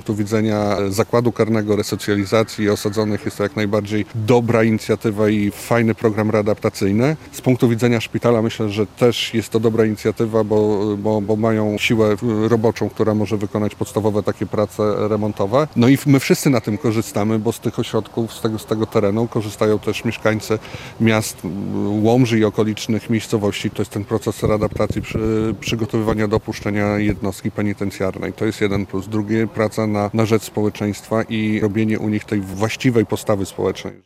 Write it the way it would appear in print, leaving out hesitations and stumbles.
punktu widzenia zakładu karnego, resocjalizacji osadzonych jest to jak najbardziej dobra inicjatywa i fajny program readaptacyjny. Z punktu widzenia szpitala myślę, że też jest to dobra inicjatywa, bo mają siłę roboczą, która może wykonać podstawowe takie prace remontowe. No i my wszyscy na tym korzystamy, bo z tych ośrodków, z tego terenu korzystają też mieszkańcy miast Łomży i okolicznych miejscowości. To jest ten proces readaptacji, przygotowywania do opuszczenia jednostki penitencjarnej. To jest jeden plus. Drugie, praca na rzecz społeczeństwa i robienie u nich tej właściwej postawy społecznej.